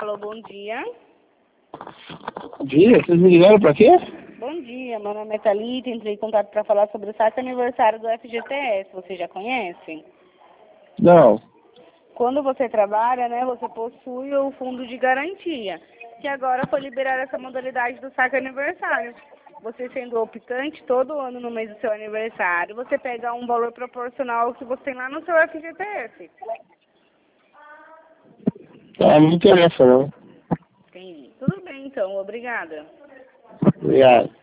Alô, bom dia. Bom dia, vocês me ligaram pra quê? Bom dia, meu nome é Thalita, entrei em contato para falar sobre o saque aniversário do FGTS, você já conhece? Não. Quando você trabalha, né, você possui o fundo de garantia, que agora foi liberar essa modalidade do saque aniversário. Você sendo optante, todo ano no mês do seu aniversário, você pega um valor proporcional ao que você tem lá no seu FGTS. Ah, não me interessa não. Entendi. Tudo bem, então. Obrigada. Obrigado.